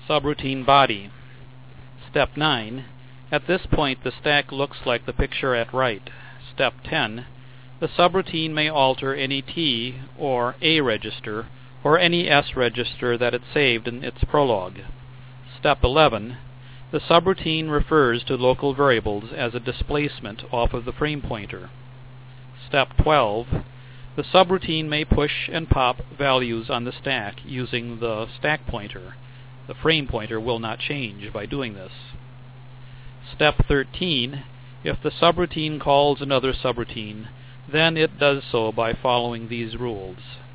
Subroutine body. Step 9. At this point the stack looks like the picture at right. Step 10. The subroutine may alter any T or A register or any S register that it saved in its prologue. Step 11. The subroutine refers to local variables as a displacement off of the frame pointer. Step 12. The subroutine may push and pop values on the stack using the stack pointer. The frame pointer will not change by doing this. Step 13. If the subroutine calls another subroutine, then it does so by following these rules.